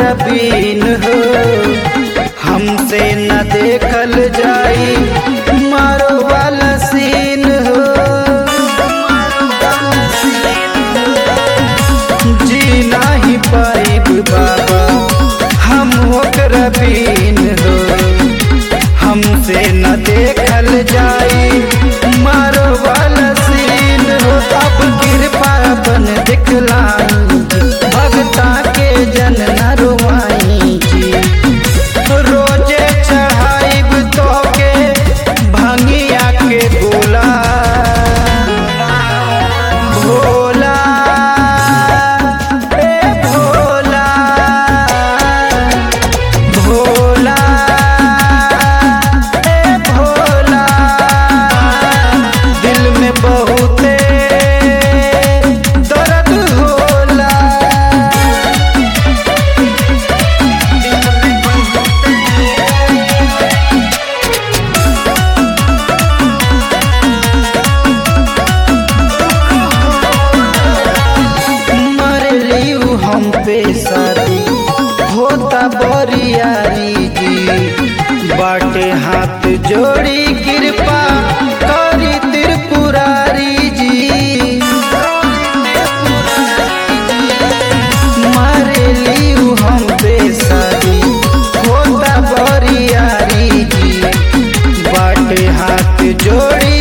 बीन हो हमसे न देखल जाई मारो वाला सीन हो। जी नहीं पाइब बाबा हम ओकरा बीन हो हमसे न देखल जाई मारो वाला सीन हो। अब कृपा बन दिखलाई भगता के जन न रुआई जी रोजे चढ़ाइब तो के भंगिया के गोला भोला ए भोला भोला ए भोला दिल में बहुते दर्द होला। मरलियू हम पे शादी होता बरियारी जी बाटे हाथ जोड़ी कृपा करी त्रिपुरारी जी। मरलियू हम पे शादी होता बरियारी जी बाटे हाथ जोड़ी